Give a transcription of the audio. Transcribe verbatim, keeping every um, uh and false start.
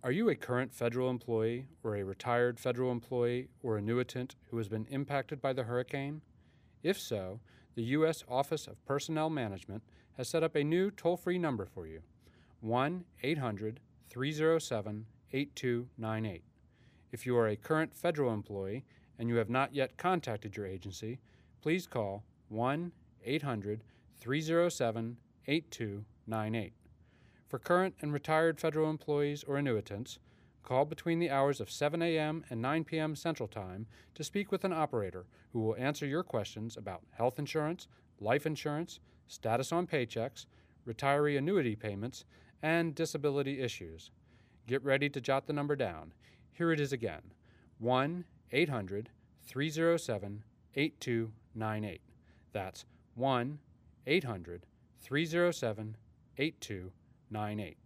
Are you a current federal employee or a retired federal employee or annuitant who has been impacted by the hurricane? If so, the U S Office of Personnel Management has set up a new toll-free number for you, one eight hundred, three oh seven, eight two nine eight. If you are a current federal employee and you have not yet contacted your agency, please call one eight hundred, three oh seven, eight two nine eight. For current and retired federal employees or annuitants, call between the hours of seven a m and nine p m Central Time to speak with an operator who will answer your questions about health insurance, life insurance, status on paychecks, retiree annuity payments, and disability issues. Get ready to jot the number down. Here it is again, one eight hundred, three oh seven, eight two nine eight. That's one eight hundred, three oh seven, eight two nine eight.